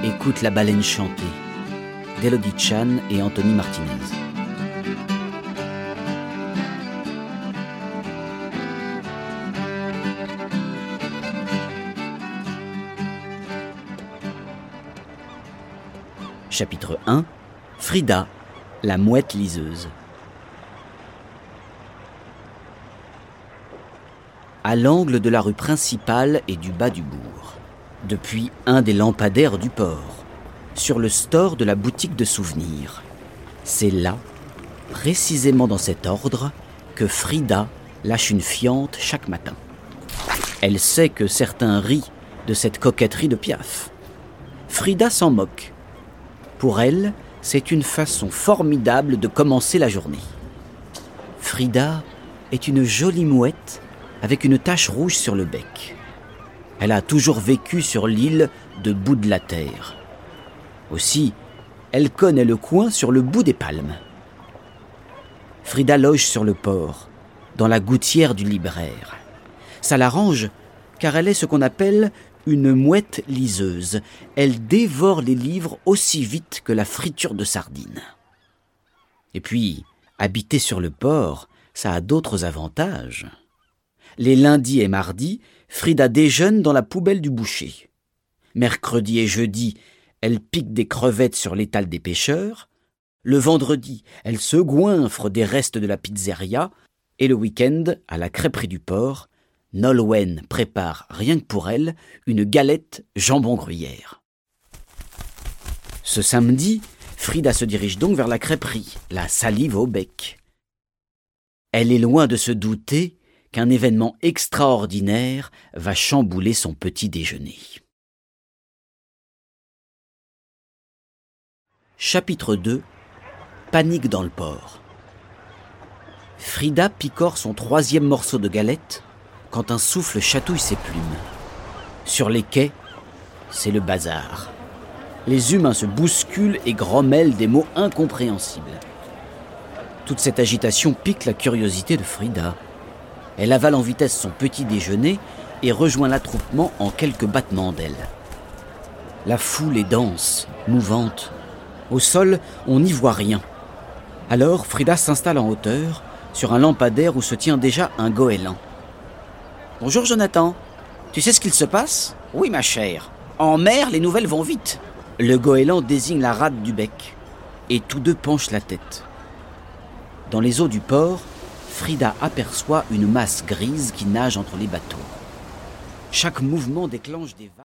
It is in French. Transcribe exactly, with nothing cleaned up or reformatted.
Écoute la baleine chanter, d'Elodie Chan et Anthony Martinez. Chapitre un. Frida, la mouette liseuse. À l'angle de la rue principale et du bas du bourg, depuis un des lampadaires du port, sur le store de la boutique de souvenirs. C'est là, précisément dans cet ordre, que Frida lâche une fiente chaque matin. Elle sait que certains rient de cette coquetterie de Piaf. Frida s'en moque. Pour elle, c'est une façon formidable de commencer la journée. Frida est une jolie mouette avec une tache rouge sur le bec. Elle a toujours vécu sur l'île de bout de la terre. Aussi, elle connaît le coin sur le bout des palmes. Frida loge sur le port, dans la gouttière du libraire. Ça l'arrange, car elle est ce qu'on appelle une mouette liseuse. Elle dévore les livres aussi vite que la friture de sardines. Et puis, habiter sur le port, ça a d'autres avantages. Les lundis et mardis, Frida déjeune dans la poubelle du boucher. Mercredi et jeudi, elle pique des crevettes sur l'étal des pêcheurs. Le vendredi, elle se goinfre des restes de la pizzeria. Et le week-end, à la crêperie du port, Nolwenn prépare, rien que pour elle, une galette jambon gruyère. Ce samedi, Frida se dirige donc vers la crêperie, la salive au bec. Elle est loin de se douter qu'un événement extraordinaire va chambouler son petit déjeuner. Chapitre deux. Panique dans le port. Frida picore son troisième morceau de galette quand un souffle chatouille ses plumes. Sur les quais, c'est le bazar. Les humains se bousculent et grommellent des mots incompréhensibles. Toute cette agitation pique la curiosité de Frida. Elle avale en vitesse son petit déjeuner et rejoint l'attroupement en quelques battements d'ailes. La foule est dense, mouvante. Au sol, on n'y voit rien. Alors, Frida s'installe en hauteur, sur un lampadaire où se tient déjà un goéland. « Bonjour Jonathan, tu sais ce qu'il se passe ?»« Oui ma chère, en mer les nouvelles vont vite. » Le goéland désigne la rade du bec, et tous deux penchent la tête. Dans les eaux du port, Frida aperçoit une masse grise qui nage entre les bateaux. Chaque mouvement déclenche des vagues.